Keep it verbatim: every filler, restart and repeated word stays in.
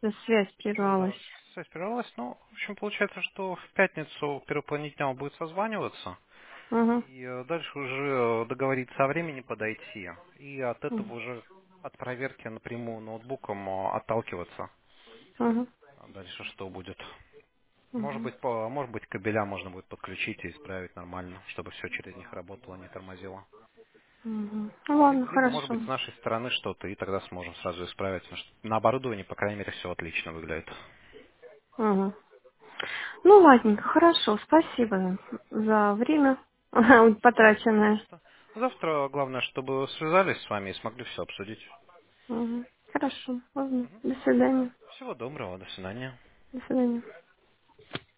связь Да, прервалась. связь прервалась. Ну, в общем, получается, что в пятницу в первой половине дня он будет созваниваться. Угу. И э, дальше уже э, договориться о времени подойти. И от этого уже от проверки напрямую ноутбуком э, отталкиваться. Угу. А дальше что будет? Может Угу. быть, по, может быть, кабеля можно будет подключить и исправить нормально, чтобы все через них работало, не тормозило. Угу. Ну Либо, ладно, либо, может хорошо. быть, с нашей стороны что-то, и тогда сможем сразу исправить. Потому что на оборудовании, по крайней мере, все отлично выглядит. Угу. Ну ладненько, хорошо. Спасибо за время Не за потраченное. что. Завтра главное, чтобы связались с вами и смогли все обсудить. Угу. Хорошо. Ладно. До свидания. Всего доброго, до свидания. До свидания.